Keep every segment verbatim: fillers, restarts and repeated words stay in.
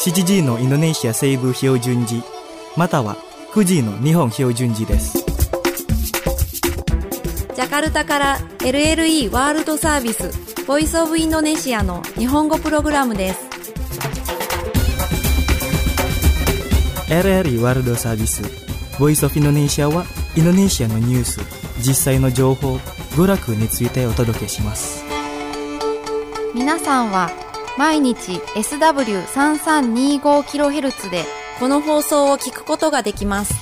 しちじのインドネシア西部標準時またはくじの日本標準時です。 ジャカルタから エルエルイー ワールドサービスボイスオブインドネシアの日本語プログラムです。 エルエルイー ワールドサービスボイスオブインドネシアはインドネシアのニュース、実際の情報、娯楽についてお届けします。 皆さんは毎日 エスダブリューさんさんにごキロヘルツ でこの放送を聞くことができます。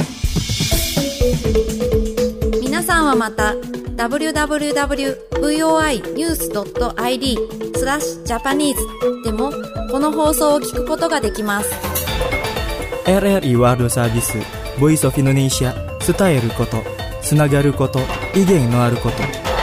皆さんはまた ダブリューダブリューダブリュードットブイオーアイニュースドットアイディー スラッシュジャパニーズでもこの放送を聞くことができます。 エルエルイー ワールドサービスボイスオブインドネシア、伝えること、つながること、意見のあること。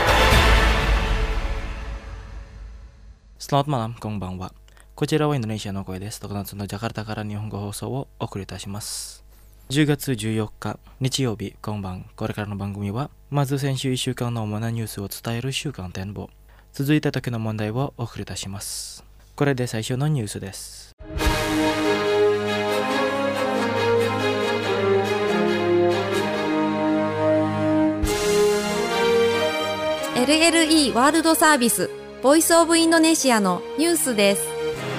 Selamat malam, konbanwa。こちらはインドネシアの声です。ろくがつのジャカルタから日本語放送をお送りいたします。じゅうがつじゅうよっか日曜日、こんばん。これからの番組はまず先週いっしゅうかんの主なニュースを伝える週間展望、続いて時の問題をお送りいたします。これで最初のニュースです。 エルエルイー ワールドサービスボイスオブインドネシアのニュースです。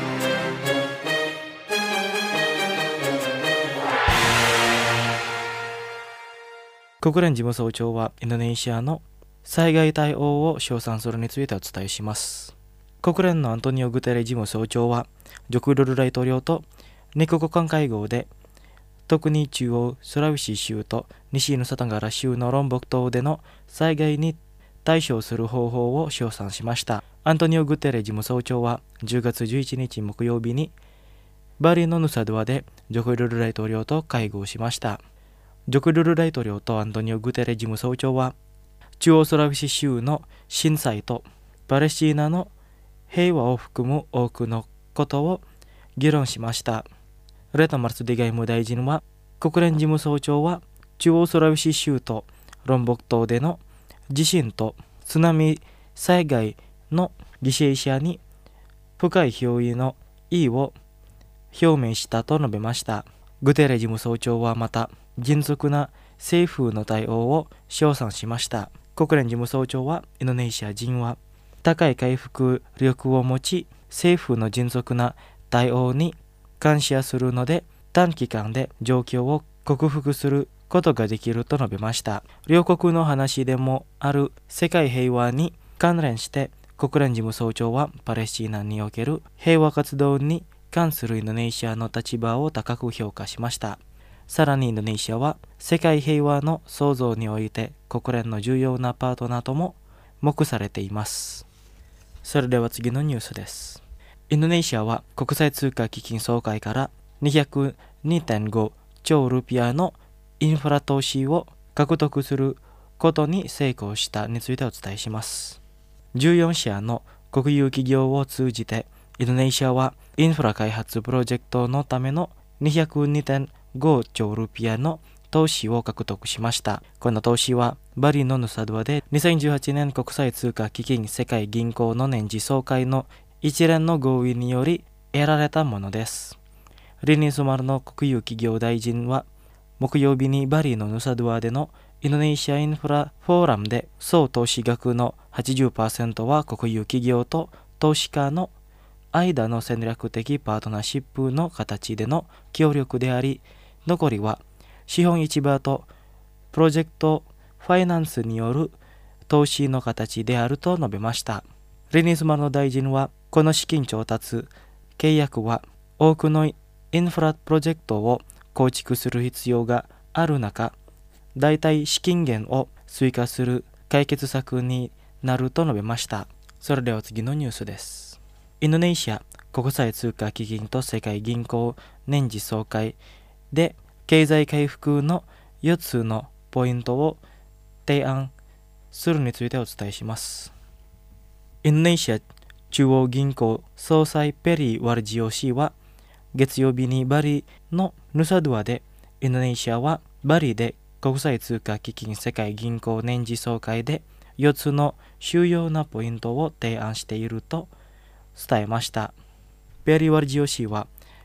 国連事務総長はインドネシアの災害対応を称賛するについてお伝えします。国連のアントニオ・グテレ事務総長はジョコ・ウィドド大統領とにかこかん会合で、特に中央スラウェシ州と西ヌサタガラ州のロンボク島での災害に対処する方法を称賛しました。アントニオ・グテレ事務総長はじゅうがつじゅういちにち木曜日にバリのヌサドアでジョコ・ウィドド大統領と会合しました。ジョコ・ウィドド大統領とアントニオ・グテレ事務総長は中央スラウェシ州の震災とパレスチナの平和を含む多くのことを議論しました。レタ・マルスディ外務大臣は国連事務総長は中央スラウェシ州とロンボク島での地震と津波災害の犠牲者に深い表意の意を表明したと述べました。グテーレ事務総長はまた迅速な政府の対応を称賛しました。国連事務総長はインドネシア人は高い回復力を持ち、政府の迅速な対応に感謝するので短期間で状況を克服することができると述べました。両国の話でもある世界平和に関連して国連事務総長はパレスチナにおける平和活動に関するインドネシアの立場を高く評価しました。さらにインドネシアは世界平和の創造において国連の重要なパートナーとも目されています。それでは次のニュースです。インドネシアは国際通貨基金総会からにひゃくにてんごちょうルピアのインフラ投資を獲得することに成功したについてお伝えします。じゅうよんしゃの国有企業を通じてインドネシアはインフラ開発プロジェクトのためのにひゃくにてんごちょうルピアの投資を獲得しました。この投資はバリのヌサドアでにせんじゅうはちねん国際通貨基金世界銀行の年次総会の一連の合意により得られたものです。リニー・スマルの国有企業大臣は木曜日にバリのヌサドアでのインドネシアインフラフォーラムで総投資額の はちじゅっパーセント は国有企業と投資家の間の戦略的パートナーシップの形での協力であり、残りは資本市場とプロジェクトファイナンスによる投資の形であると述べました。リニースマル大臣はこの資金調達契約は多くのインフラプロジェクトを構築する必要がある中、代替資金源を追加する解決策になると述べました。それでは次のニュースです。インドネシア国際通貨基金と世界銀行年次総会で経済回復のよっつのポイントを提案するについてお伝えします。インドネシア中央銀行総裁ペリー・ワルジオ氏は月曜日にバリのヌサドアでインドネシアはバリで国際通貨基金世界銀行年次総会でよっつの主要なポイントを提案していると伝えました。ペリー・ワルジオ氏は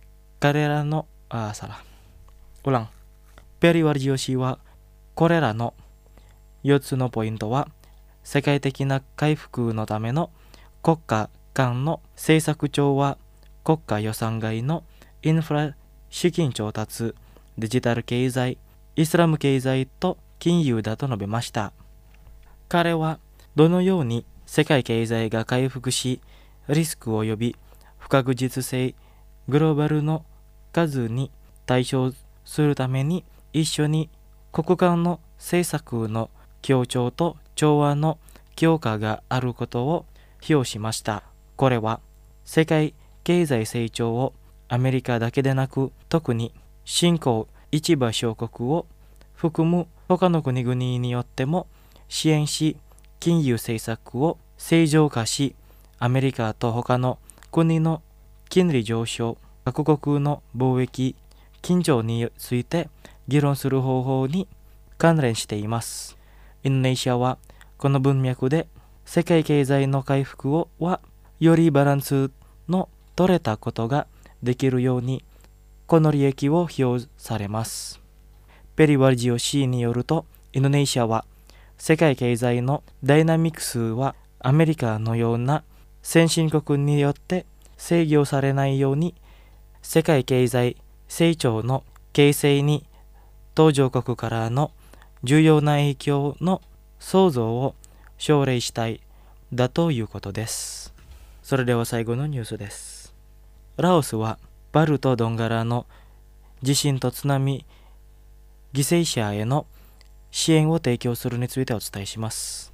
彼らの、あ、さら、うらん。ペリワルジオ氏は、これらのよっつのポイントは、世界的な回復のための国家間の政策調和、国家予算外のインフラ資金調達、デジタル経済、イスラム経済と金融だと述べました。彼はどのように世界経済が回復し、リスク及び不確実性、グローバルの数に対処するために一緒に国間の政策の協調と調和の強化があることを表しました。これは世界経済成長をアメリカだけでなく、特に新興市場小国を含む他の国々によっても支援し、金融政策を正常化し、アメリカと他の国の金利上昇、各国の貿易緊張について議論する方法に関連しています。インドネシアはこの文脈で世界経済の回復をはよりバランスの取れたことができるように、この利益を表されます。ペリワルジオ氏によると、インドネシアは世界経済のダイナミクスはアメリカのような先進国によって制御されないように、世界経済成長の形成に途上国からの重要な影響の創造を奨励したいだということです。それでは最後のニュースです。ラオスはバルト・ドンガラの地震と津波犠牲者への支援を提供するについてお伝えします。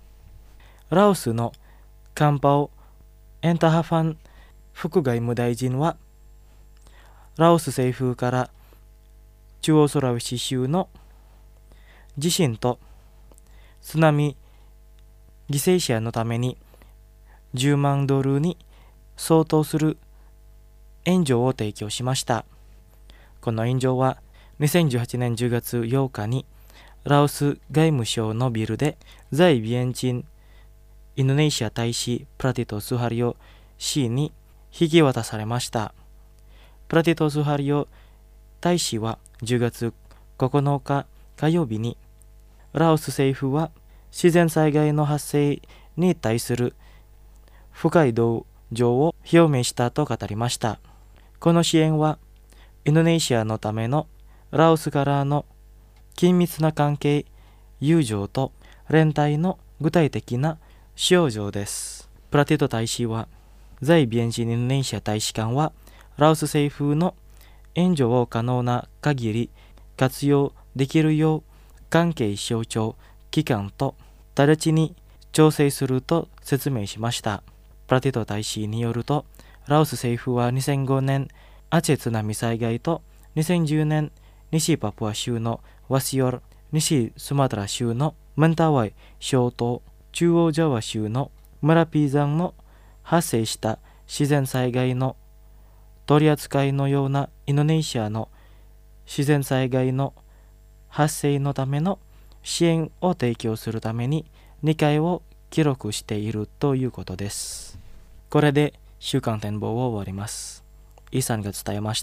ラオスのカンパオ・エンタハファン副外務大臣は、ラオス政府から中央ソラウシ州の地震と津波犠牲者のためにじゅうまんドルに相当する援助を提供しました。この援助はにせんじゅうはちねんじゅうがつようかにラオス外務省のビルで在ビエンチンインドネシア大使プラティト・スハリオ氏に引き渡されました。プラティト・スハリオ大使はじゅうがつここのか火曜日に、ラオス政府は自然災害の発生に対する深い同情を表明したと語りました。この支援はインドネシアのためのラオスからの緊密な関係、友情と連帯の具体的な象徴です。プラティト大使は、在ビエンチンインドネシア大使館はラオス政府の援助を可能な限り活用できるよう関係省庁機関と直ちに調整すると説明しました。プラティト大使によると、ラオス政府はにせんごねんアチェ津波災害とにせんじゅうねん西パプア州のワシオル、西スマトラ州のメンタワイ小島、中央ジャワ州のムラピー山の発生した自然災害の取り扱いのようなインドネシアの自然災害の発生のための支援を提供するためににかいを記録しているということです。これで週間展望を終わります。イさんが伝えました。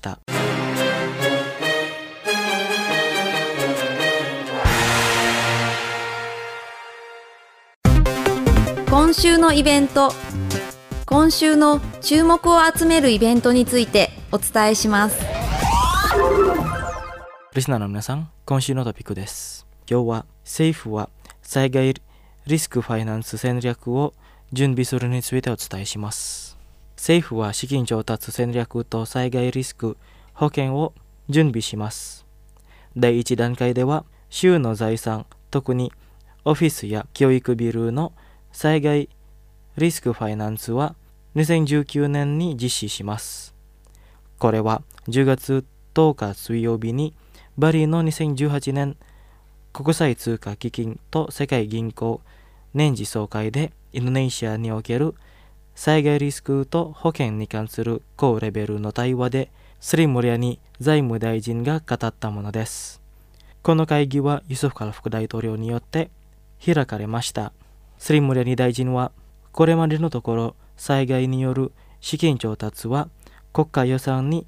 今週のイベント、今週の注目を集めるイベントについてお伝えします。 リスナーの皆さん、今週のトピックです。今日は政府は災害リスクファイナンス戦略を準備するについてお伝えします。政府は資金調達戦略と災害リスク保険を準備します。第一段階では、州の財産、特にオフィスや教育ビルの災害リスクファイナンスはにせんじゅうきゅうねんに実施します。これはじゅうがつとおか水曜日にバリのにせんじゅうはちねん国際通貨基金と世界銀行年次総会でインドネシアにおける災害リスクと保険に関する高レベルの対話でスリムリャニ財務大臣が語ったものです。この会議はユスフカル副大統領によって開かれました。スリムリャニ大臣は、これまでのところ災害による資金調達は国家予算に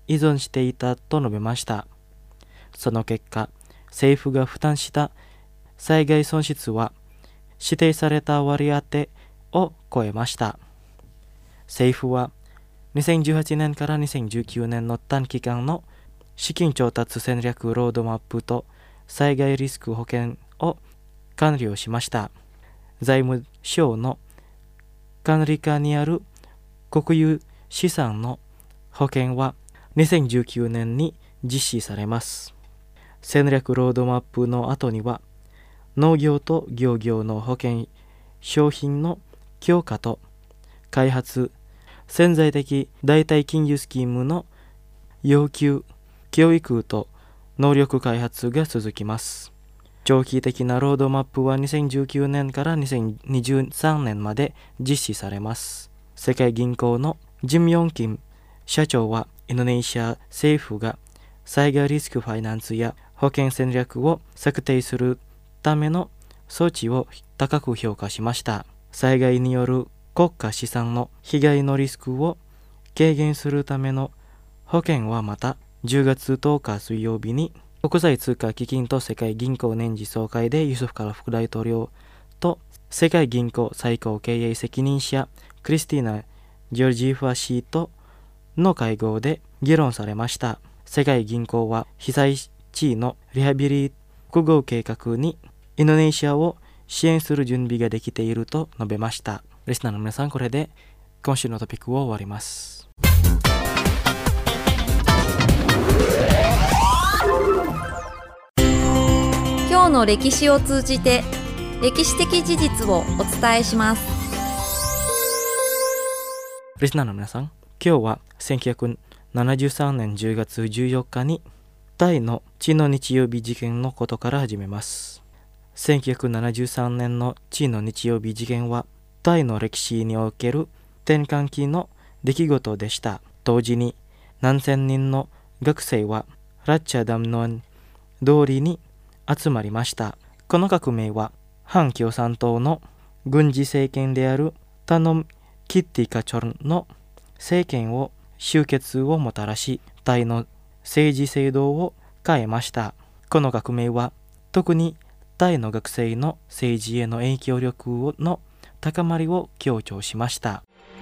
依存していたと述べました。その結果、政府が負担した災害損失は指定された割り当てを超えました。政府はにせんじゅうはちねんからにせんじゅうきゅうねんの短期間の資金調達戦略ロードマップと災害リスク保険を管理をしました。財務省の管理下にある国有資産の保険はにせんじゅうきゅうねんに実施されます。戦略ロードマップの後には農業と漁業の保険商品の強化と開発、潜在的代替金融スキームの要求、教育と能力開発が続きます。長期的なロードマップはにせんじゅうきゅうねんからにせんにじゅうさんねんまで実施されます。世界銀行のジム・ヨンキン社長は、インドネシア政府が災害リスクファイナンスや保険戦略を策定するための措置を高く評価しました。災害による国家資産の被害のリスクを軽減するための保険はまたじゅうがつとおか水曜日に国際通貨基金と世界銀行年次総会でユスフカラ副大統領と世界銀行最高経営責任者クリスティーナ・ジョルジーファ氏との会合で議論されました。世界銀行は被災地のリハビリ複合計画にインドネシアを支援する準備ができていると述べました。リスナーの皆さん、これで今週のトピックを終わります。 今日の歴史を通じて歴史的事実をお伝えします。 リスナーの皆さん、今日はせんきゅうひゃくななじゅうさんねんじゅうがつじゅうよっかにタイの血の日曜日事件のことから始めます。せんきゅうひゃくななじゅうさんねんの血の日曜日事件はタイの歴史における転換期の出来事でした。同時に何千人の学生はラッチャダムノン通りに集まりました。この革命は反共産党の軍事政権であるタノム・キッティカチョルの政権を終結をもたらし、タイの政治制度を変えました。この革命は特にタイの学生の政治への影響力の高まりを強調しました。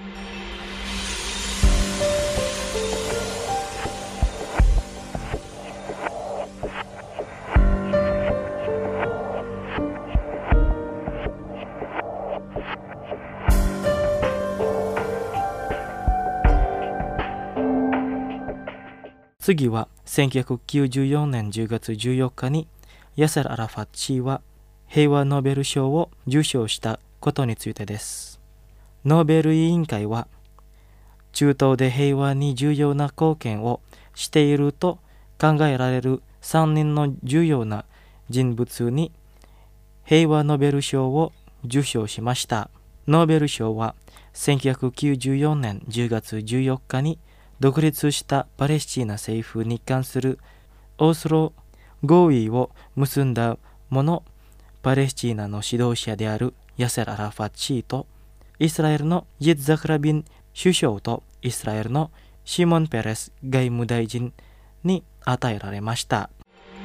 次はせんきゅうひゃくきゅうじゅうよねんじゅうがつじゅうよっかにヤセル・アラファット氏は平和ノーベル賞を受賞したことについてです。ノーベル委員会は中東で平和に重要な貢献をしていると考えられるさんにんの重要な人物に平和ノーベル賞を受賞しました。ノーベル賞はせんきゅうひゃくきゅうじゅうよねんじゅうがつじゅうよっかに独立したパレスチナ政府に関するオースロ合意を結んだ者、パレスチナの指導者であるヤセル・アラファット氏とイスラエルのイッザク・ラビン首相とイスラエルのシモン・ペレス外務大臣に与えられました。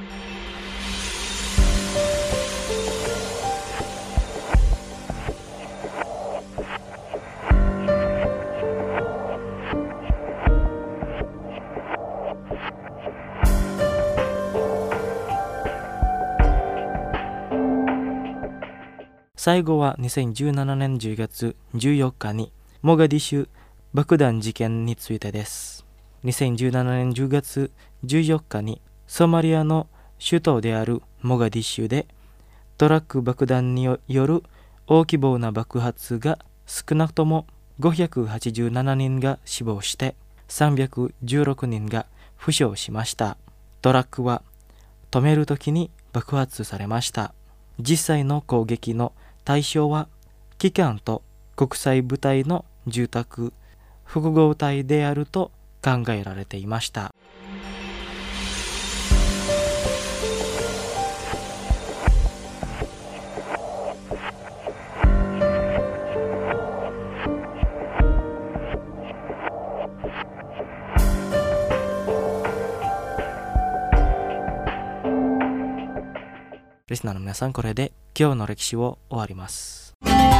最後はにせんじゅうななねんじゅうがつじゅうよっかにモガディシュ爆弾事件についてです。にせんじゅうななねんじゅうがつじゅうよっかにソマリアの首都であるモガディシュでトラック爆弾による大規模な爆発が少なくともごひゃくはちじゅうななにんが死亡してさんびゃくじゅうろくにんが負傷しました。トラックは止めるときに爆発されました。実際の攻撃の対象は機関と国際部隊の住宅複合体であると考えられていました。 リスナーの皆さん、これで今日の歴史を終わります。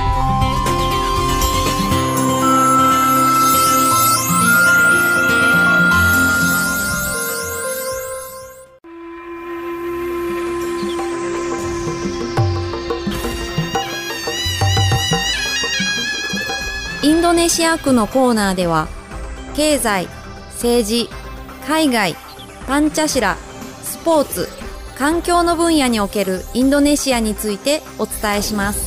インドネシア区のコーナーでは、経済、政治、海外、パンチャシラ、スポーツ、環境の分野におけるインドネシアについてお伝えします。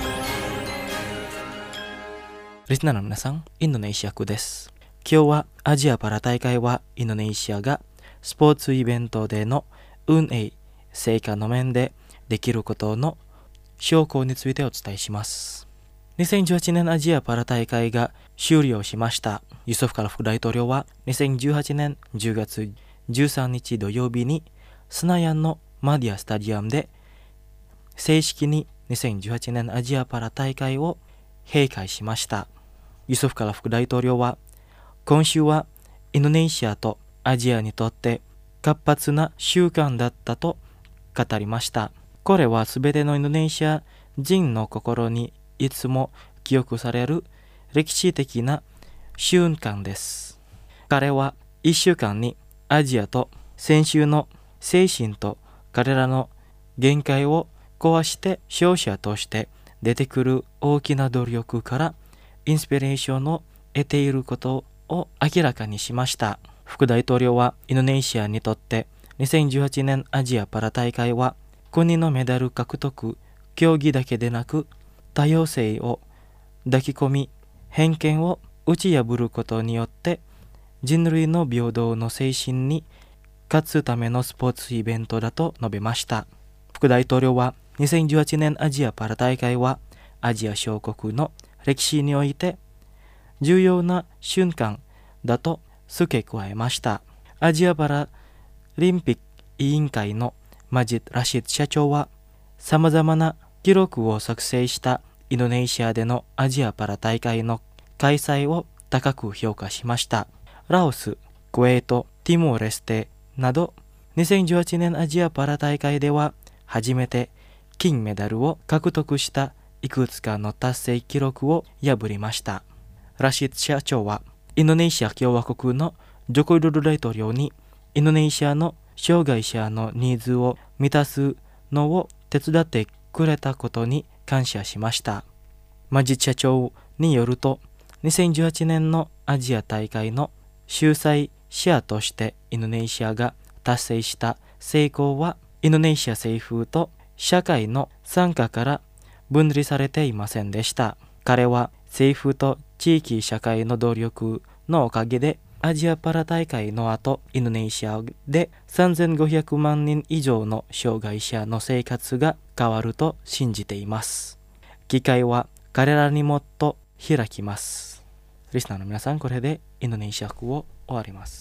リスナーの皆さん、インドネシア区です。今日はアジアパラ大会はインドネシアがスポーツイベントでの運営、成果の面でできることの証拠についてお伝えします。にせんじゅうはちねんアジアパラ大会が終了しました。ユソフ・カラ副大統領はにせんじゅうはちねんじゅうがつじゅうさんにち土曜日にスナヤンのマディアスタジアムで正式ににせんじゅうはちねんアジアパラ大会を閉会しました。ユソフ・カラ副大統領は、今週はインドネシアとアジアにとって活発な週間だったと語りました。これはすべてのインドネシア人の心にいつも記憶される歴史的な瞬間です。彼はいっしゅうかんにアジアと先週の精神と彼らの限界を壊して勝者として出てくる大きな努力からインスピレーションを得ていることを明らかにしました。副大統領は、インドネシアにとってにせんじゅうはちねんアジアパラ大会は国のメダル獲得、競技だけでなく多様性を抱き込み、偏見を打ち破ることによって人類の平等の精神に勝つためのスポーツイベントだと述べました。副大統領は、にせんじゅうはちねんアジアパラ大会はアジア諸国の歴史において重要な瞬間だと付け加えました。アジアパラリンピック委員会のマジッド・ラシッド社長は、さまざまな記録を作成したインドネシアでのアジアパラ大会の開催を高く評価しました。ラオス、クウェート、ティモーレステなどにせんじゅうはちねんアジアパラ大会では初めて金メダルを獲得したいくつかの達成記録を破りました。ラシッド社長は、インドネシア共和国のジョコ・ウィドド大統領にインドネシアの障害者のニーズを満たすのを手伝ってくれたことに感謝しました。マジッド社長によると、にせんじゅうはちねんのアジア大会の主催者としてインドネシアが達成した成功は、インドネシア政府と社会の参加から分離されていませんでした。彼は政府と地域社会の努力のおかげでアジアパラ大会の後、インドネシアでさんぜんごひゃくまんにん以上の障害者の生活が変わると信じています。機会は彼らにもっと開きます。リスナーの皆さん、これでインドネシア区を終わります。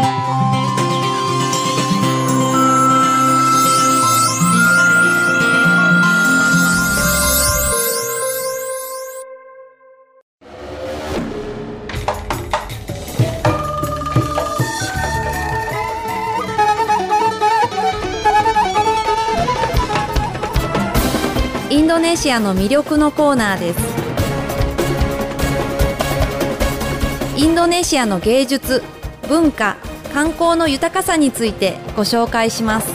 インドネシアの魅力のコーナーです。インドネシアの芸術、文化、観光の豊かさについてご紹介します。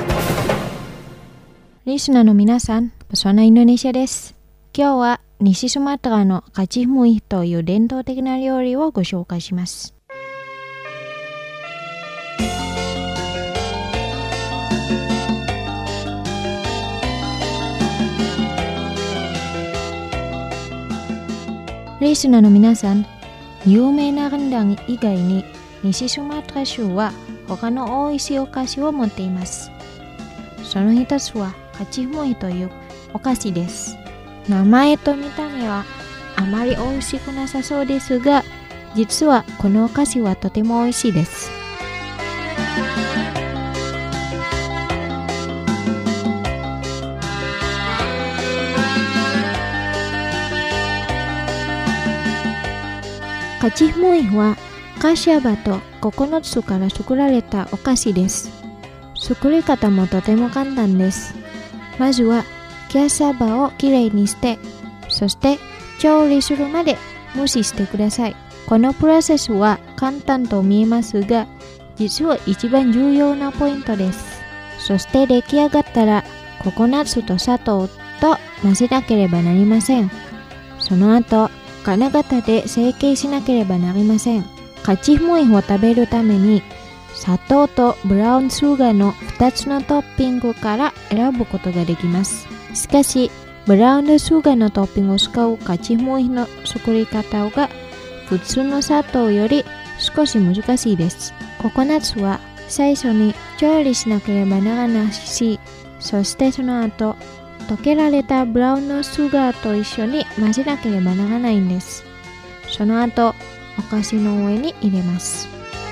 リスナーの皆さん、Pesona Indonesiaです。今日は西スマトラのカチムイという伝統的な料理をご紹介します。リスナーの皆さん、有名なレンダン以外に西スマトラ州は他の美味しいお菓子を持っています。その一つはカチムイというお菓子です。名前と見た目はあまり美味しくなさそうですが、実はこのお菓子はとても美味しいです。カチムイはカシャバとココナッツから作られたお菓子です。作り方もとても簡単です。 まずはキャッサバをきれいにして、そして調理するまで蒸ししてください。このプロセスは簡単と見えますが、実は一番重要なポイントです。そして出来上がったらココナッツと砂糖と混ぜなければなりません。その後金型で成形しなければなりません。カチモイを食べるために砂糖とブラウンシュガーのふたつのトッピングから選ぶことができます。しかしブラウンシュガーのトッピングを使うカチモイの作り方が普通の砂糖より少し難しいです。ココナッツは最初に調理しなければならないし、そしてその後溶けられたブラウンのシュガーと一緒に混ぜなければならないんです。その後お菓子の上に入れます。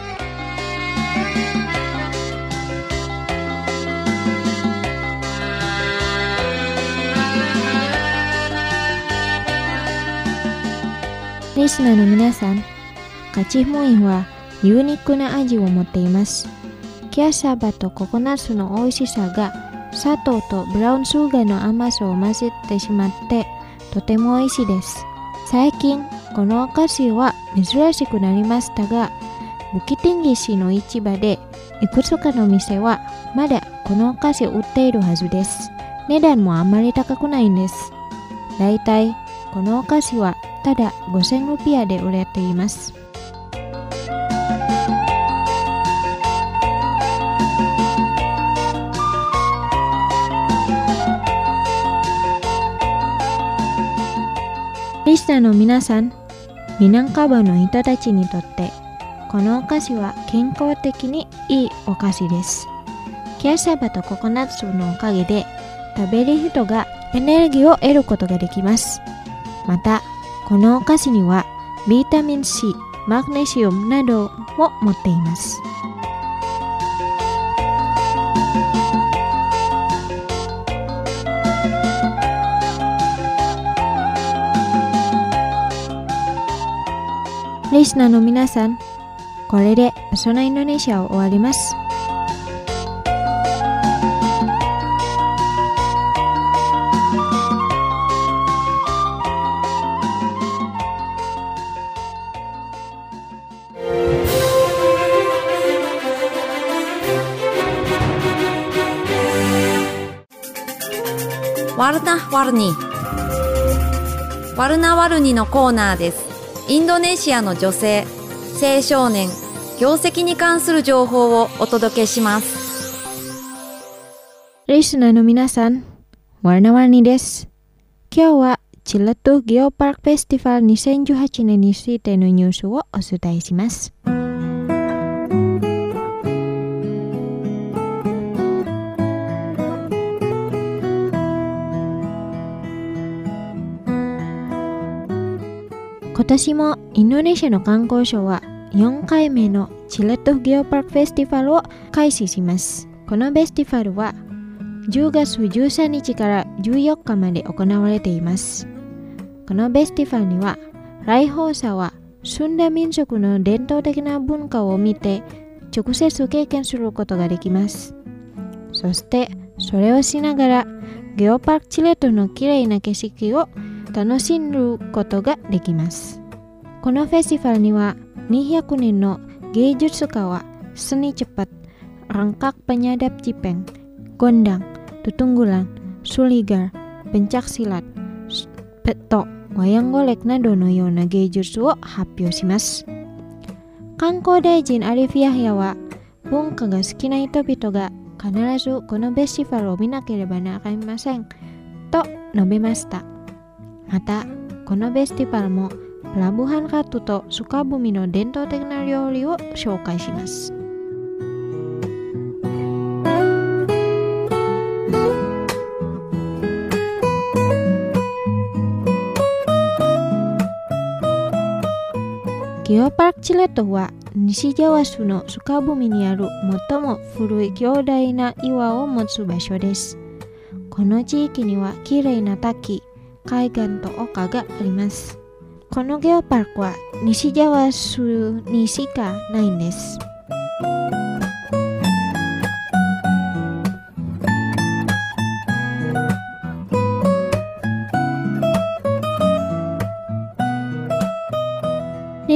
リスナーの皆さん、カチモイはユニークな味を持っています。キャッサバとココナッツの美味しさが砂糖とブラウンシュガーの甘さを混ぜてしまってとても美味しいです。最近このお菓子は珍しくなりましたが、ブキティンギ市の市場でいくつかの店はまだこのお菓子を売っているはずです。値段もあまり高くないんです。だいたいこのお菓子はただごせんルピアで売れています。リスナーの皆さん、ミナンカバの人たちにとってこのお菓子は健康的にいいお菓子です。キャッサバとココナッツのおかげで食べる人がエネルギーを得ることができます。またこのお菓子にはビタミン C、マグネシウムなども持っています。リスナーの皆さん、これでそのインドネシアを終わります。 ワルナワルニワルナワルニのコーナーです。インドネシアの女性、青少年、業績に関する情報をお届けします。 リスナーの皆さん、ワルナワルニです。今日はチレトゥゲオパークフェスティバルにせんじゅうはちねんについてのニュースをお伝えします。今年もインドネシアの観光省はよんかいめのチレトゲオパークフェスティバルを開始します。このフェスティバルはじゅうがつじゅうさんにちからじゅうよっかまで行われています。このフェスティバルには来訪者はスンダ民族の伝統的な文化を見て直接経験することができます。そしてそれをしながらゲオパークチレトのきれいな景色を楽しむことができます。このフェスティバルにはにひゃくにんの芸術家はseni cepat, rangkak penyadap jipeng, gondang, tutunggulan, suligar, pencak silat, petok, wayang golek などのような芸術を発表します。観光大臣アリフィヤヒヤは文化が好きな人々が必ずこのフェスティバルを見なければなりませんと述べました。またこのフェスティバルもプラブハンラトとスカブミの伝統的な料理を紹介します。ゲオパークチレトは西ジャワ州のスカブミにある最も古い強大な岩を持つ場所です。この地域にはきれいな滝、海岸と丘があります。このゲオパークは西ジャワ州にしかないんです。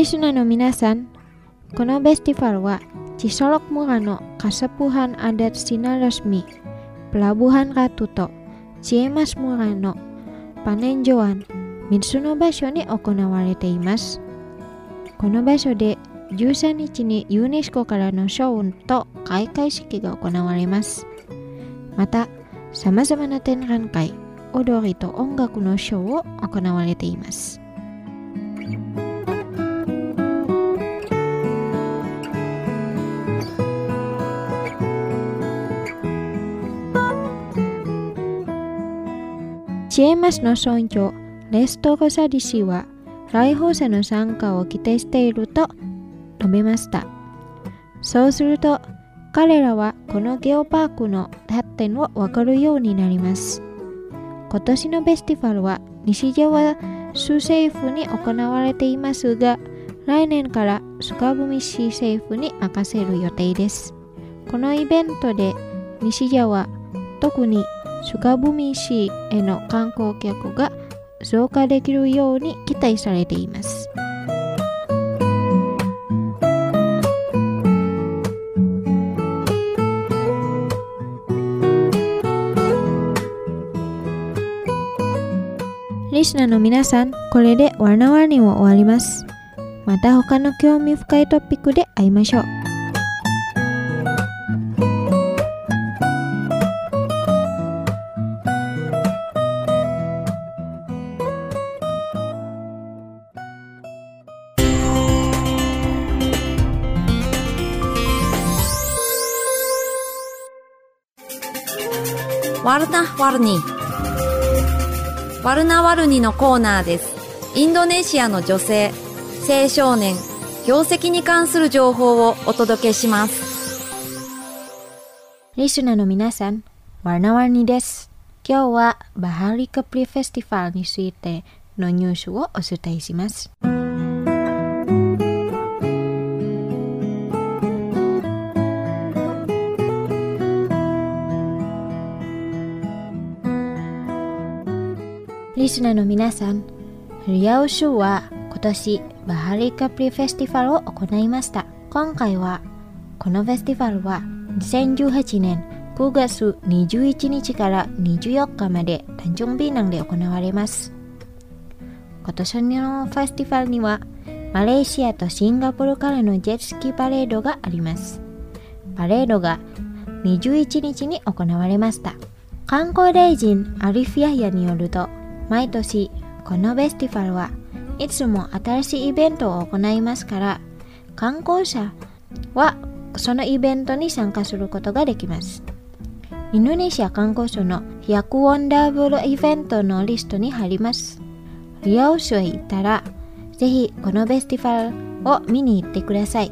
リスナーの皆さん、このフェスティバルはCisolok Murano Kasepuhan Adat Cina Resmi Pelabuhan Ratu to Ciemas Murano Panenjoan Mitsuno Basho ni okonawarete imasu. この場所でじゅうさんにちにユネスコからの賞と開会式が行われます。また、さまざまな展覧会、踊りと音楽のショーを行われています。チエマスの村長、レストロサディ氏は、来訪者の参加を期待していると述べました。そうすると、彼らはこのゲオパークの発展を分かるようになります。今年のフェスティバルは西側州政府に行われていますが、来年からスカブミ市政府に任せる予定です。このイベントで西側、特にスカブミ市への観光客が増加できるように期待されています。リスナーの皆さん、これでワナワニを終わります。また他の興味深いトピックで会いましょう。 ワルナワルニワルナワルニのコーナーです。インドネシアの女性、青少年、業績に関する情報をお届けします。 リスナーの皆さん、ワルナワルニです。今日はバハリカプリフェスティバルについてのニュースをお伝えします。リスナーの皆さん、リアウ州は今年バハリカプリフェスティバルを行いました。今回はこのフェスティバルはにせんじゅうはちねんくがつにじゅういちにちからにじゅうよっかまでタンチョンビーナンで行われます。今年のフェスティバルにはマレーシアとシンガポールからのジェットスキーパレードがあります。パレードがにじゅういちにちに行われました。観光大臣アリフ・ヤヒヤによると、毎年このフェスティバルはいつも新しいイベントを行いますから、観光者はそのイベントに参加することができます。インドネシア観光省のひゃくワンダーブルイベントのリストに入ります。リアウ州へ行ったら、ぜひこのフェスティバルを見に行ってください。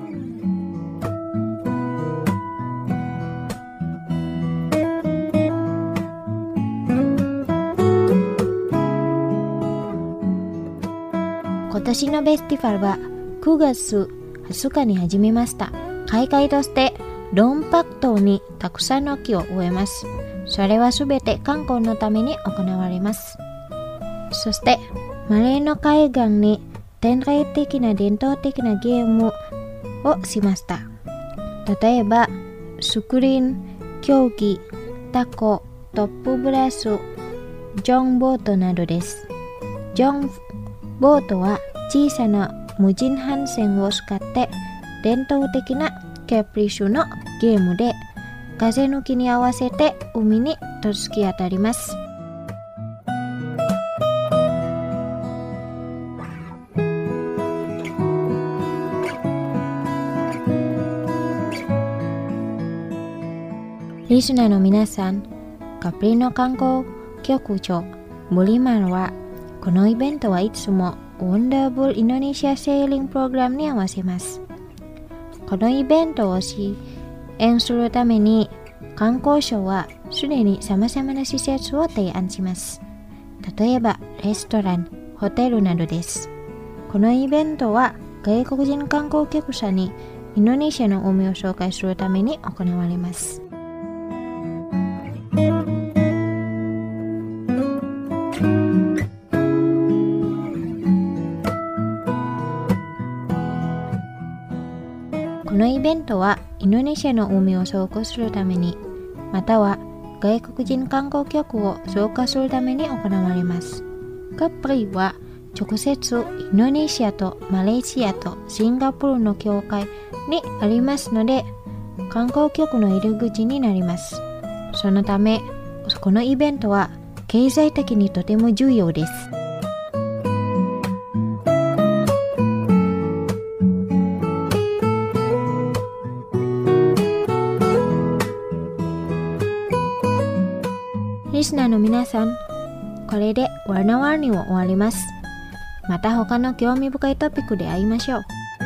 今年のフェスティバルはくがつはつかに始めました。開会としてロンパク島にたくさんの木を植えます。それはすべて観光のために行われます。そしてマレーの海岸に典型的な伝統的なゲームをしました。例えばスクリーン、競技、タコ、トップブラス、ジョンボートなどです。ジョンボートは小さな無人帆船を使って伝統的なケプリシュのゲームで風抜きに合わせて海に突き当たります。リスナーの皆さん、カプリの観光局長ブリマンは、このイベントはいつもワンダーブルインドネシアセーリングプログラムに合わせます。このイベントを支援するために観光省はすでに様々な施設を提案します。例えばレストラン、ホテルなどです。このイベントは外国人観光客者にインドネシアの海を紹介するために行われます。 ベントはインドネシアの海を走行するために、または外国人観光客を増加するために行われます。カプリは直接インドネシアとマレーシアとシンガポールの境界にありますので、観光客の入り口になります。そのため、このイベントは経済的にとても重要です。リスナーの皆さん、これでワナワニを終わります。また他の興味深いトピックで会いましょう。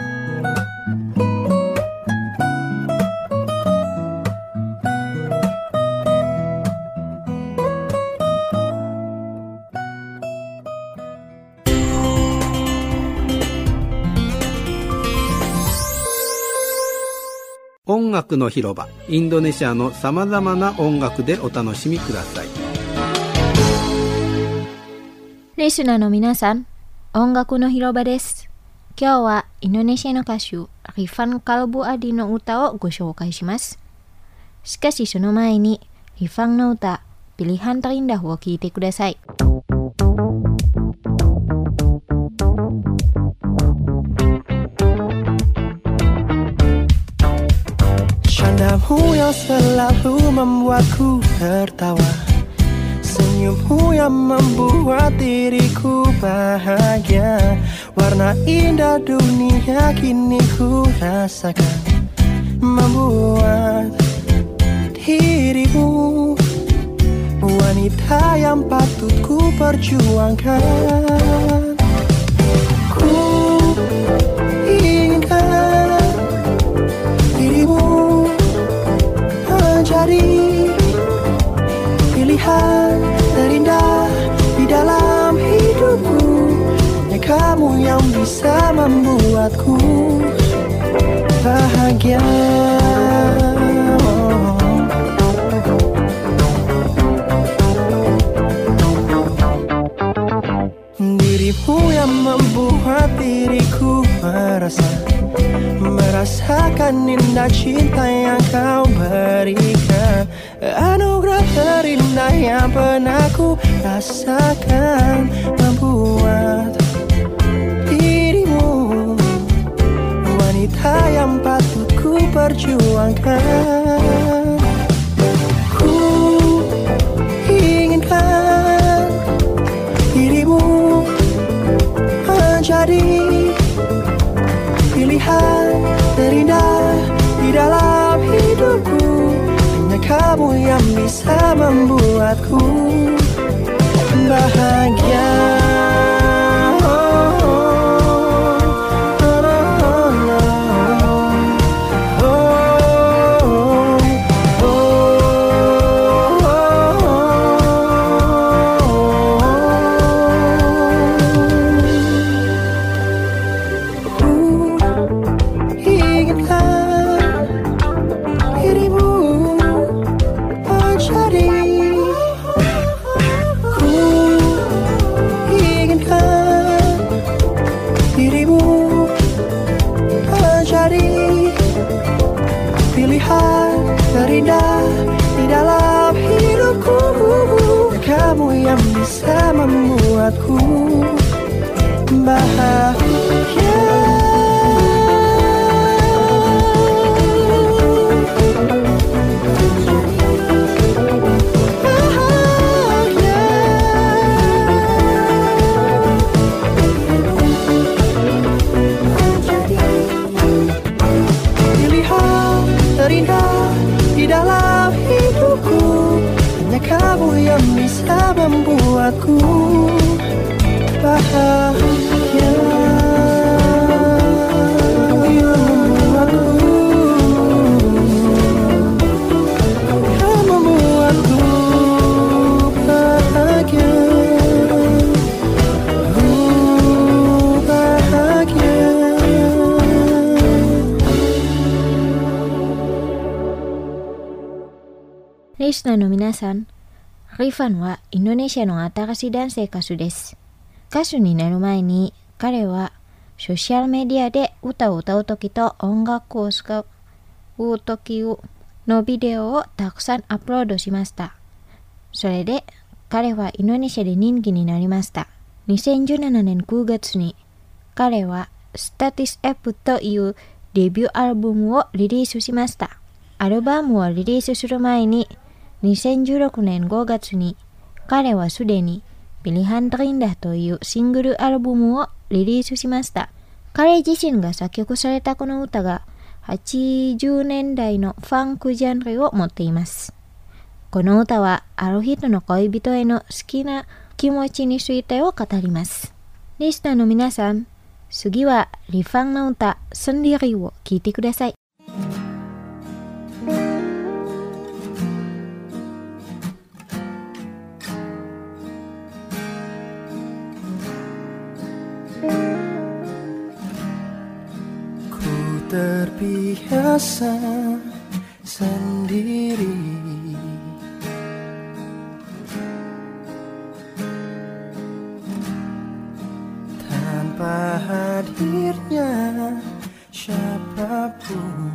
音楽の広場、インドネシアのさまざまな音楽でお楽しみください。 リスナーの皆さん、音楽の広場です。今日はインドネシアの歌手リファン・カルブ・アディの歌をご紹介します。しかしその前にリファンの歌Pilihan Terindahを聴いてください。 Candamu yang selalu membuatku tertawa, senyummu yang membuat diriku bahagia. Warna indah dunia kini ku rasakan, membuat dirimu wanita yang patut ku perjuangkan. Ku inginkan dirimu menjadi pilihan terindah di dalam hidupku. Hanya kamu yang bisa membuatku bahagia. Dirimu yang membuat diriku merasa Merasakan indah cinta yang kau berikan, anugerah terindah yang pernah ku rasakan, membuat dirimu wanita yang patut ku perjuangkan. Ku inginkan dirimu menjadi pilihan terindah di dalam hidupku. Hanya kamu yang bisa membuatku bahagia. Yang bisa membuatku bahagia. Bahagia. Pilihan terindah di dalam hidupku. Hanya kamu yang bisa membuatku bahagia. Yang membuatku bahagia. Ku bahagia. Listenerの皆さん、リファンはインドネシアの新しい男性歌手です。歌手になる前に彼はソーシャルメディアで歌を歌うときと音楽を使うう時のビデオをたくさんアップロードしました。それで彼はインドネシアで人気になりました。にせんじゅうななねんくがつに彼はスタティス F というデビューアルバムをリリースしました。アルバムをリリースする前ににせんじゅうろくねんごがつに彼はすでにPilihan Terindahというシングルアルバムをリリースしました。彼自身が作曲されたこの歌がはちじゅうねんだいのファンクジャンルを持っています。この歌はある人の恋人への好きな気持ちについてを語ります。リスナーの皆さん、次はリファンの歌Sendiriを聴いてください。 Terbiasa sendiri, tanpa hadirnya siapapun.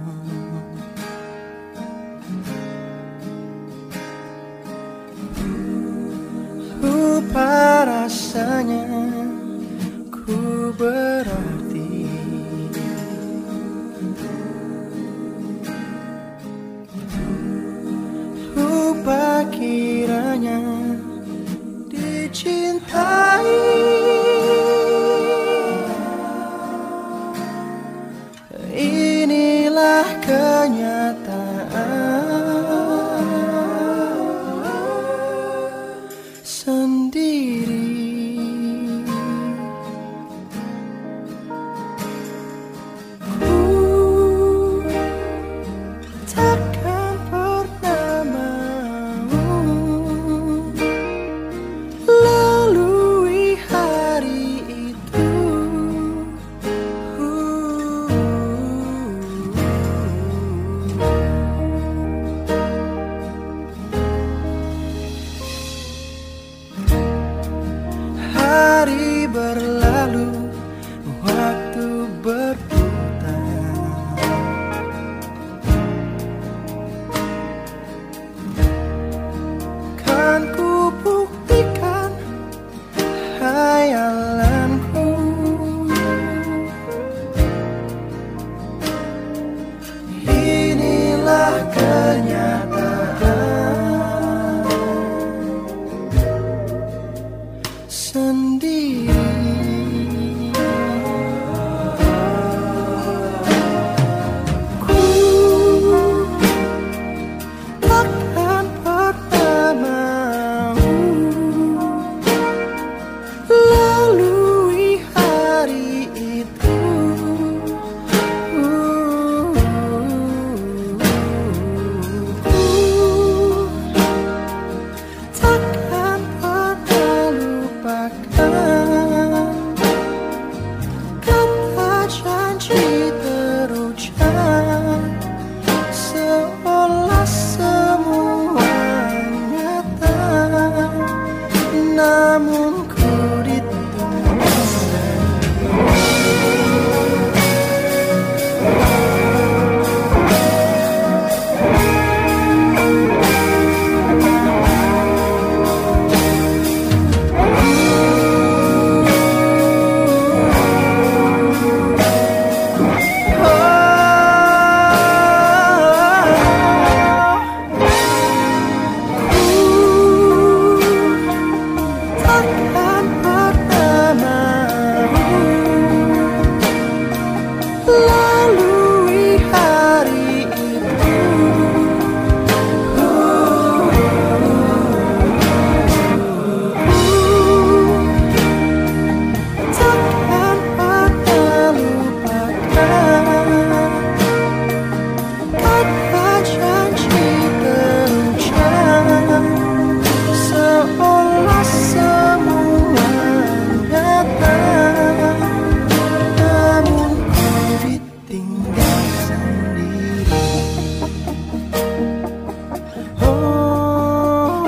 Lupa rasanya ku berarti, lupa kiranya dicintai. Inilah kenyataan sendiri. Hari berlalu, waktu berputar, kan ku buktikan hayalanku. Inilah kenyataan sendiri. Ku takkan pernah mau lalui hari itu. Ku takkan pernah lupakan kata janji terucap, seolah semua nyata, namun ku ditunggu. Takkan pernah mau lalui hari itu. Takkan pernah lupakan kata janji terucap, seolah semua nyata, namun ku ditinggal sendiri. Oh,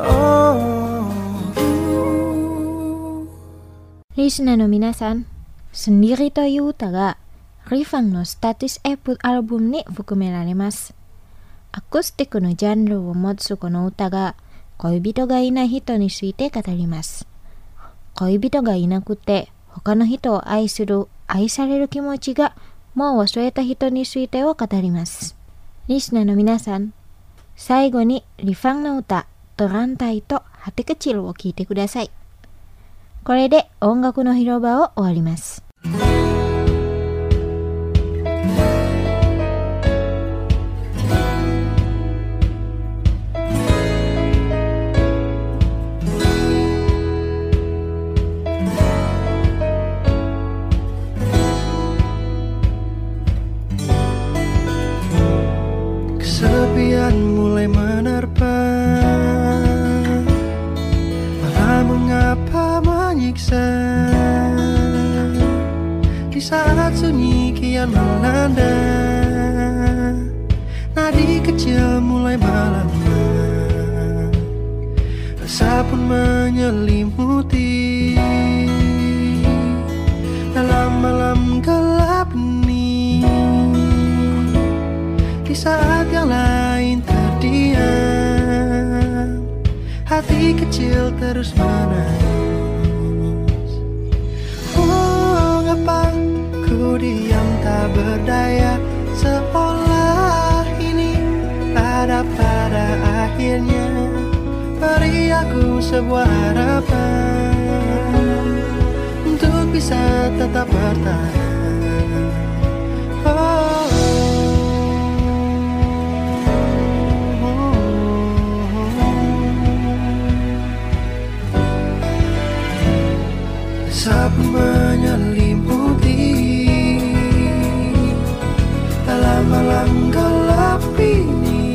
oh, oh. リスナーの皆さん、 Sendiri toいう歌がリファンのスタティスエプアルバムに含められます。アコースティックのジャンルを持つこの歌が恋人がいない人について語ります。恋人がいなくて他の人を愛する愛される気持ちがもう忘れた人についてを語ります。リスナーの皆さん、最後にリファンの歌トランタイとハテクチルを聴いてください。これで音楽の広場を終わります。 Kesepian mulai menerpa, malah mengapa menyiksa. Di saat sunyi kian melanda, nadi kecil mulai melanda. Rasa pun menyelimuti dalam malam gelap ini. Di saat yang lain terdiam, hati kecil terus menangis. Oh, ngapa ku diam tak berdaya, seolah ini ada pada akhirnya. Beri aku sebuah harapan untuk bisa tetap bertahan. Oh, asap menyelimuti dalam malam gelap ini.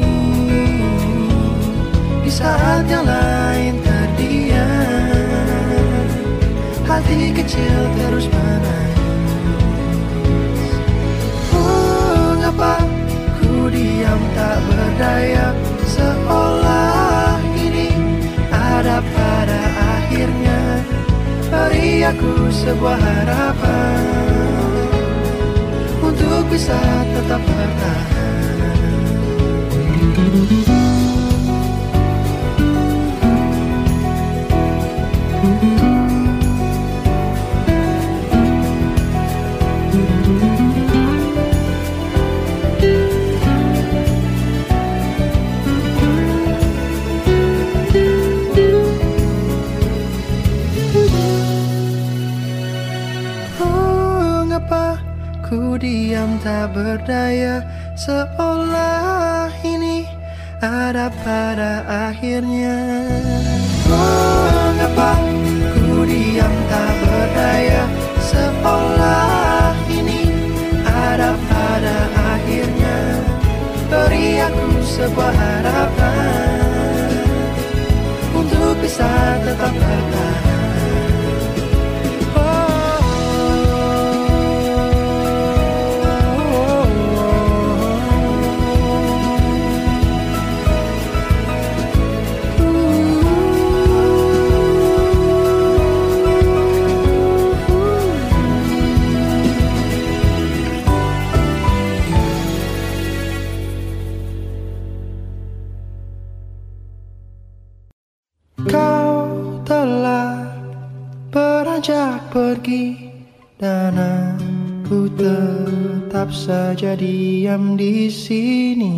Di saat yang lain terdiam, hati kecil terus menangis. Oh, ngapa ku diam tak berdaya, seolah ini ada pada akhirnya. Beri aku sebuah harapan untuk bisa tetap bertahan. Ku diam tak berdaya, seolah ini ada pada akhirnya. Oh, mengapa ku diam tak berdaya, seolah ini ada pada akhirnya. Beri aku sebuah harapan untuk bisa tetap bertahan. Kau telah beranjak pergi dan aku tetap saja diam di sini.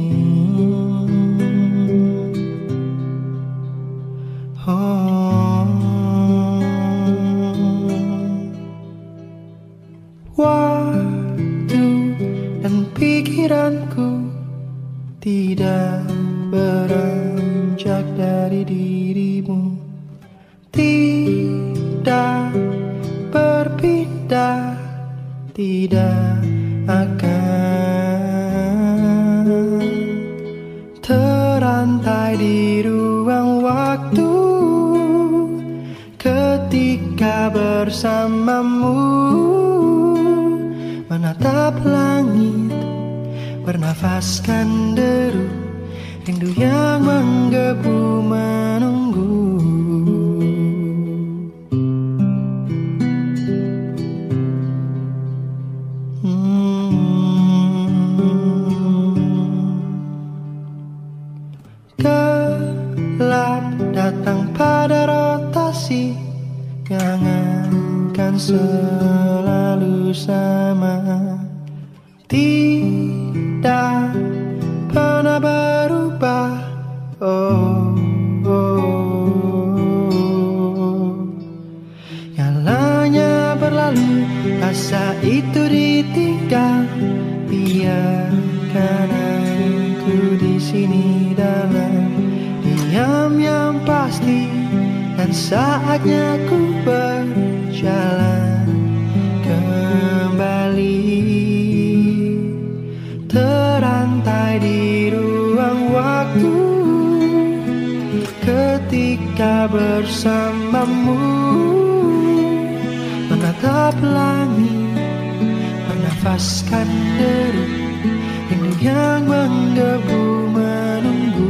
Oh, waktu dan pikiranku tidak beranjak dari dirimu, tidak berpindah, tidak akan terantai di ruang waktu. Ketika bersamamu menatap langit, bernafaskan deru rindu yang menggebu menunggu. tidak pernah berubah. Oh, oh. Nyalanya berlalu, rasa itu ditinggal. Biarkan aku di sini dalam diam yang pasti, dan saatnya ku berjalan kembali, terantai di ruang waktu ketika bersamamu, menatap langit, bernafaskan deru, rindu yang menggebu menunggu.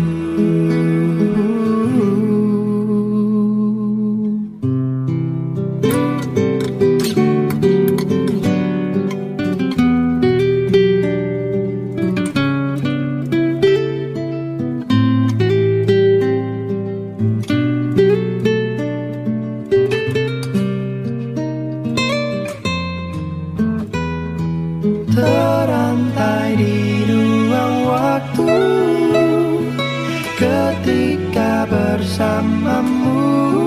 Terantai di ruang waktu ketika bersamamu,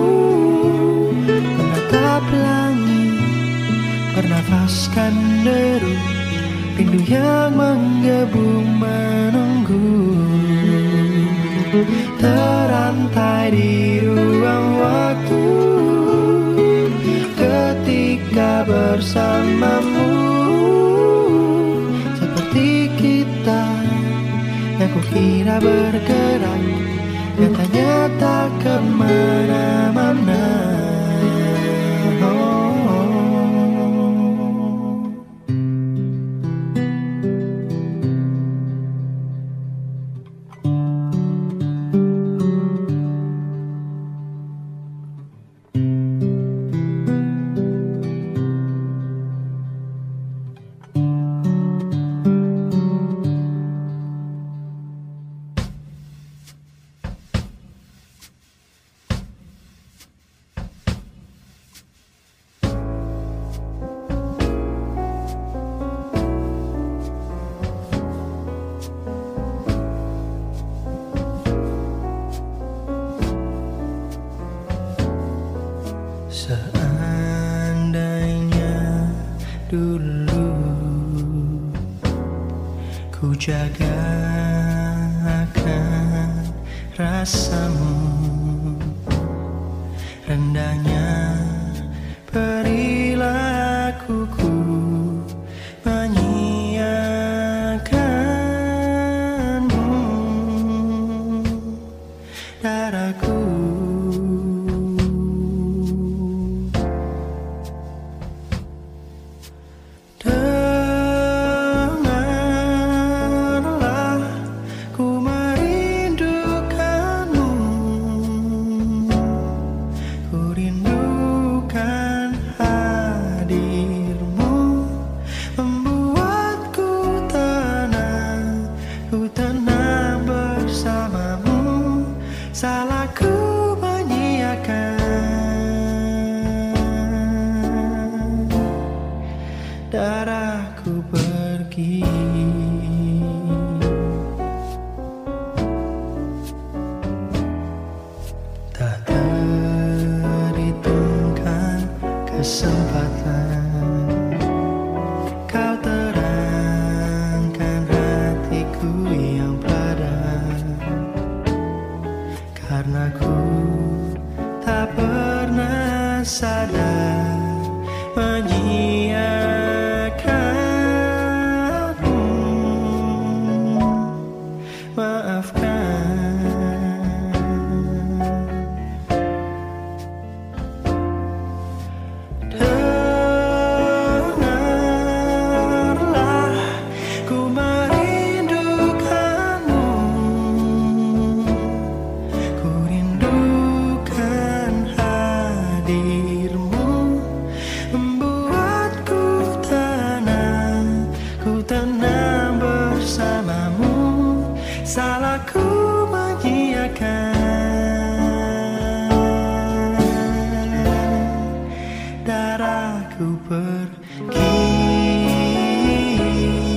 menatap langit, bernafaskan deru, rindu yang menggebu menunggu. Terantai di ruang waktu ketika bersamamu, yang kukira bergerak, nyatanya tak kemana-mana. Seandainya dulu ku jaga akan rasamu, rendahnya perilakuku menyiakanmu, darahku. Salahku menyiakan, darahku pergi. Tak terhitungkan kesempatan kau terangkan hatiku yang padam, karena ku tak pernah sadar menyiakanmu. Maafkan, dengarlah ku merindukanmu, ku rindukan hadirmu, membuatku tenang, ku tenang bersamamu. Salahku menyiakan, darahku pergi.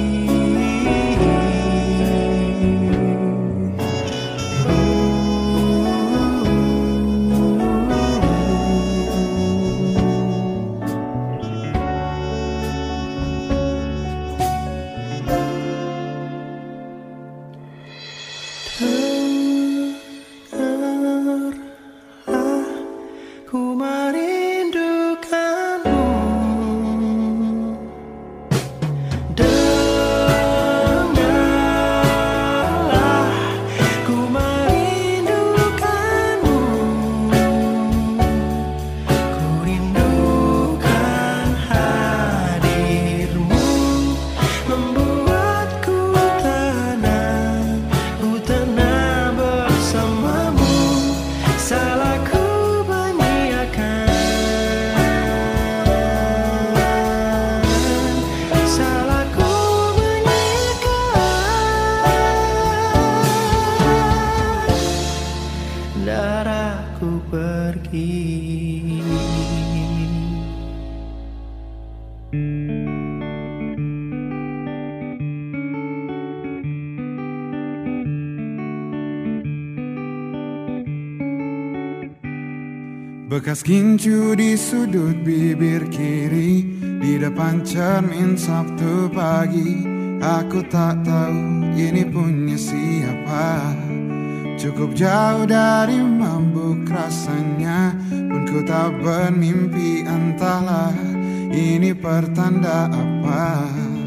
Bekas gincu di sudut bibir kiri, di depan cermin Sabtu pagi. Aku tak tahu ini punya siapa. Cukup jauh dari mabuk rasanya, pun ku tak bermimpi, entahlah ini pertanda apa.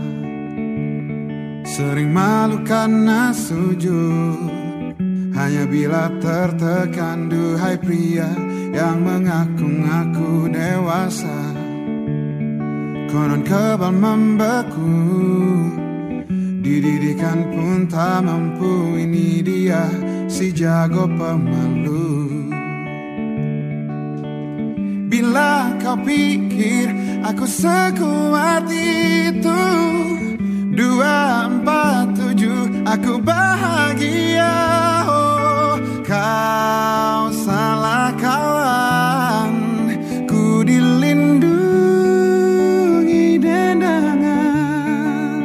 Sering malu karena sujud, hanya bila tertekan. Duhai pria yang mengaku-ngaku dewasa, konon kebal membeku, dididikan pun tak mampu. Ini dia si jago pemalu. Bila kau pikir aku sekuat itu, dua empat tujuh aku bahagia. Oh, kau salah kawan, ku dilindungi dendangan.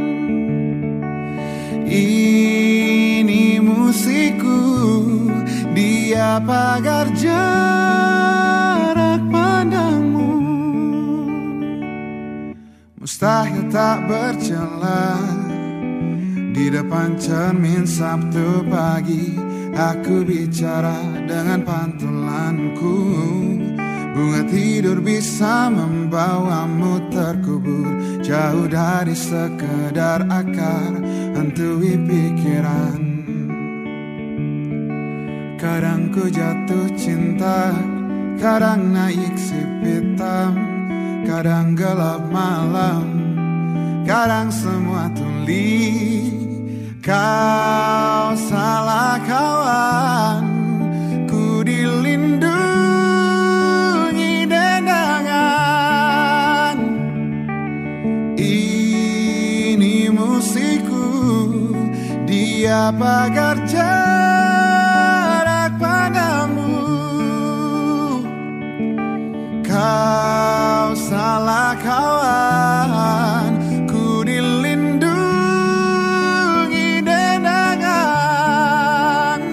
Ini musikku, dia pagar jarak pandangmu. Mustahil tak berjalan di depan cermin Sabtu pagi. Aku bicara dengan pantulanku, bunga tidur bisa membawamu terkubur jauh dari sekedar akar, hantui pikiran. Kadang ku jatuh cinta, kadang naik sip hitam, kadang gelap malam, kadang semua tuli. Kau salah kawan, ku dilindungi dendangan. Ini musikku, dia pagar jarak padamu. Kau salah kawan, ku dilindungi dendangan.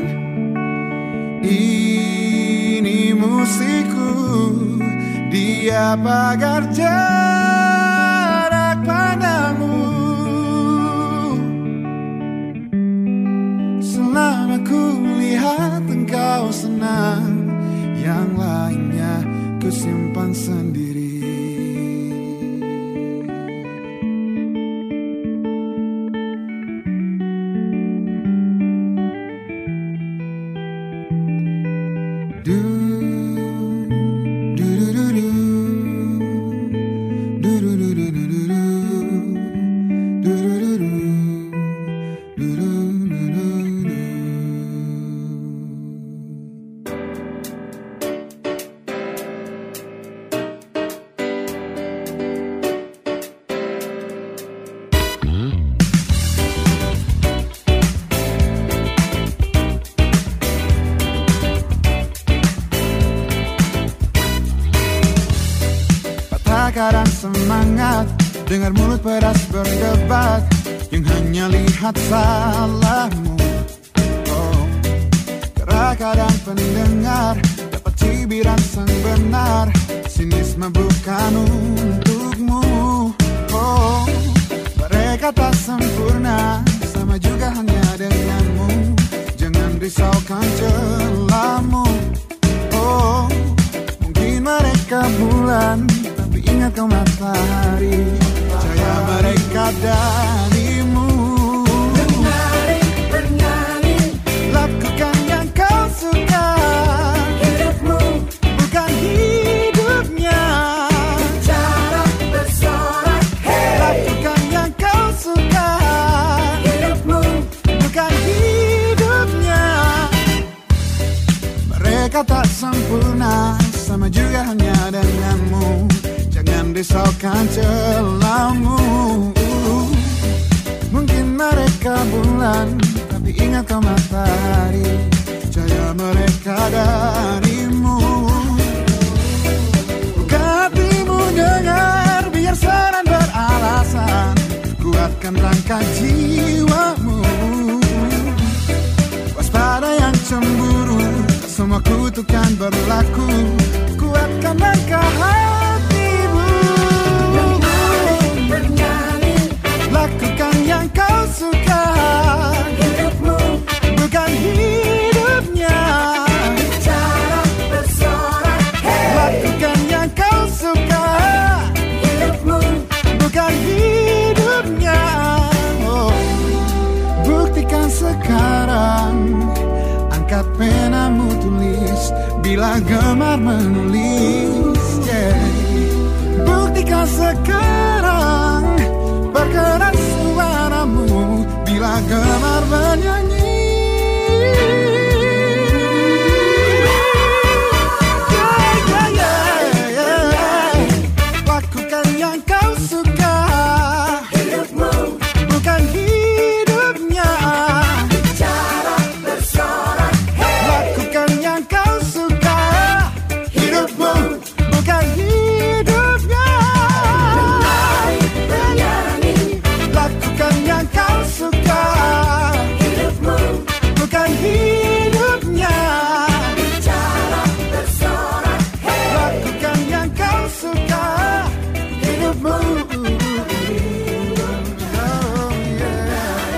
Ini musikku, dia pagar jarak padamu. Selama ku lihat engkau senang, yang lainnya ku simpan sendiri. Kadang semangat dengar mulut pedas berdebat yang hanya lihat salahmu. Oh, kadang pendengar dapat cibiran sang benar, sinisme bukan untukmu. Oh, mereka tak sempurna, sama juga hanya denganmu. Jangan risaukan celahmu. Oh, mungkin mereka bulan, ingat kau matahari, cahaya mereka darimu. Bernari, bernari, lakukan yang kau suka. Hidupmu bukan hidupnya. Bicara bersorak, hey. Lakukan yang kau suka. Hidupmu bukan hidupnya. Mereka tak sempurna, sama juga hanya denganmu. Jangan risaukan celahmu. Mungkin mereka bulan, tapi ingat kau matahari, cahaya mereka darimu. Buka hatimu dengar, biar saran beralasan, kuatkan rangka jiwamu. Waspada yang cemburu, semua kutukan berlaku. Ku kuatkan langkah hatimu. Bernyanyi, lakukan yang kau suka. Hidupmu bukan hidupnya. Bicara bersorak, hey. Lakukan yang kau suka. Hidupmu bukan hidupnya. Oh. Buktikan sekarang. Angkat penamu tulis bila gemar menulis, yeah. Buktikan sekarang. Bergerak suaramu bila gemar bernyanyi. Yeah, yeah, yeah, yeah. Lakukan yang kau suka. Hidupmu bukan hidupnya. Bicara bersorak, hey. Lakukan yang kau suka. Hidupmu bukan hidupnya. Lakukan yang kau suka. Hidupmu bukan hidupnya. Bicara bersorak, hey. Lakukan yang kau suka. Hidupmu. Oh, yeah.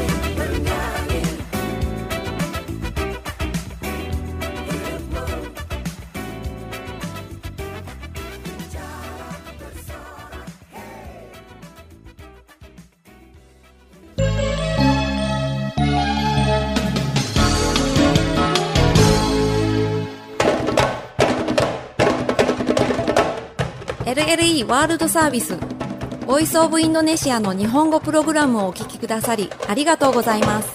エルエルイー ワールドサービスボイスオブインドネシアの日本語プログラムをお聞きくださりありがとうございます。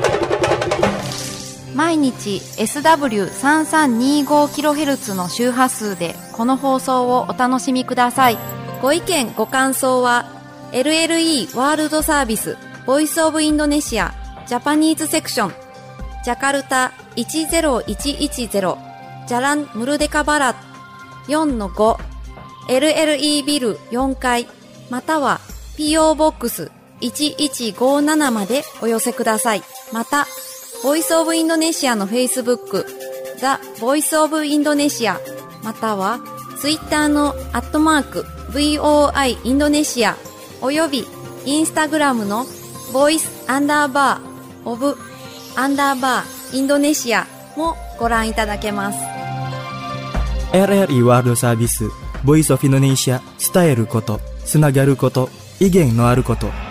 毎日 エスダブリューさんさんにごキロヘルツ の周波数でこの放送をお楽しみください。ご意見ご感想は エルエルイー ワールドサービスボイスオブインドネシアジャパニーズセクションジャカルタいちゼロいちいちゼロジャランムルデカバラ よんのご エルエルイー ビルよんかいまたは ピーオー ボックスいちいちごななまでお寄せください。また、ボイスオブインドネシアの Facebook、ザ・ボイスオブインドネシア、または Twitter のアットマーク ブイオーアイ インドネシア、および Instagram のボイスアンダーバーオブアンダーバーインドネシアもご覧いただけます。 エルエルイー ワールドサービスボイスオフインドネシア、伝えること、つながること、意見のあること。